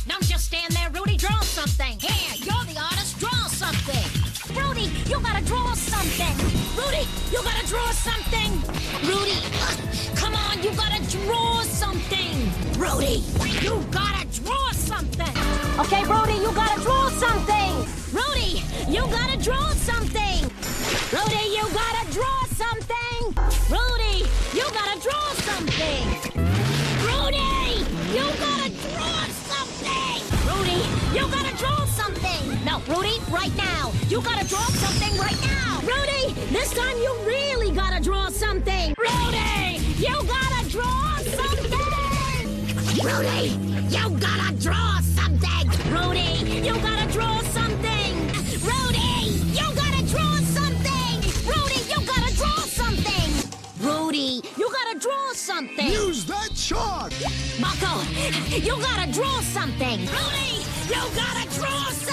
Don't just stand there, Rudy. Draw something. Here, you're the artist. Draw something. Rudy, you gotta draw something. Rudy, you gotta draw something. Rudy, come on, you gotta draw something. Rudy, you gotta draw something. Okay, Rudy, you gotta draw something. Rudy, you gotta draw something. Rudy, you gotta draw something. Rudy, you gotta draw something. Rudy, you gotta draw something. Rudy, you gotta draw something. No, Rudy, right now. You gotta draw something right now. Rudy, this time you really gotta draw something. Rudy, you gotta draw something. Rudy, you gotta draw something. Rudy, you gotta draw something. Rudy, you gotta draw something. Rudy, you gotta draw something. Rudy, you gotta draw something. Use that chalk. Marco, you gotta draw something. Rudy, you gotta draw something.